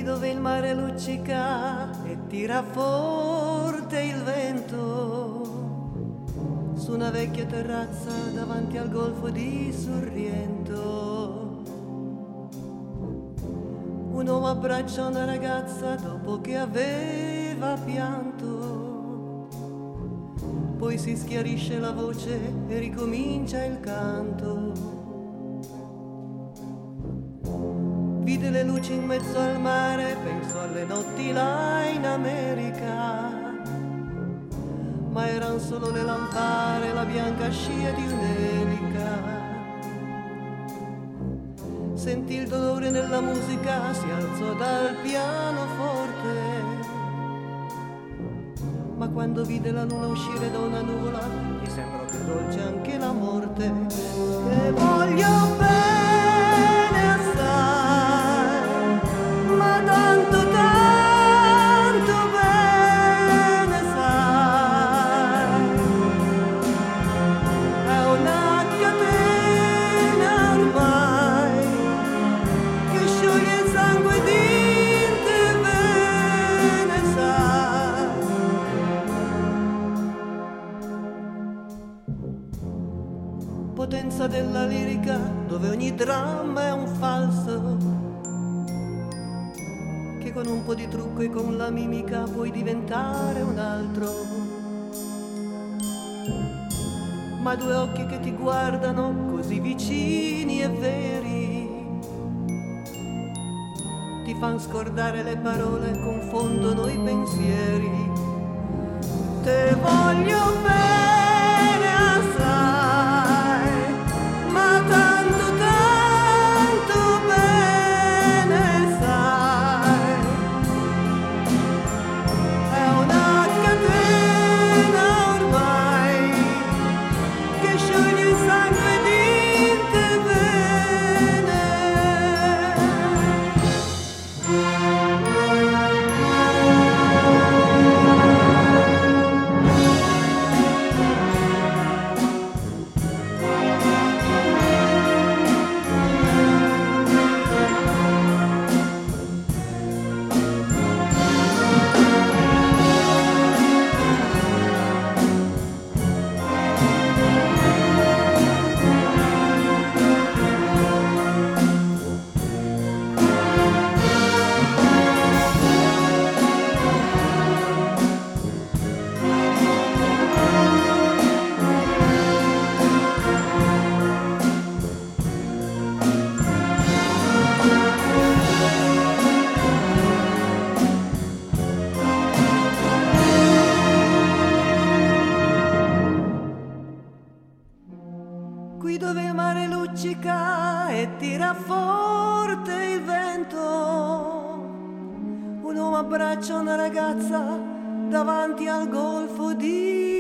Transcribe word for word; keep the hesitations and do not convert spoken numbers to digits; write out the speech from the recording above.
dove il mare luccica e tira forte il vento, su una vecchia terrazza davanti al golfo di Sorrento. Un uomo abbraccia una ragazza dopo che aveva pianto, poi si schiarisce la voce e ricomincia il canto. Vide le luci in mezzo al mare, penso alle notti là in America, ma eran solo le lampare, la bianca scia di un'elica. Sentì il dolore nella musica, si alzò dal pianoforte, ma quando vide la luna uscire da una nuvola, gli sembrò più dolce anche la morte. Te voglio bene assai, ma tanto tanto bene sai, è una catena ormai che scioglie il sangue di te, bene sai. Potenza della lirica dove ogni dramma è un falso, che con un po' di trucco e con la mimica puoi diventare un altro. Ma due occhi che ti guardano così vicini e veri ti fan scordare le parole, confondono i pensieri. Te voglio bene assai, ma tanto tanto bene sai, è una catena ormai che scioglie il sangue di te, bene. Qui dove il mare luccica e tira forte il vento, un uomo abbraccia una ragazza davanti al golfo di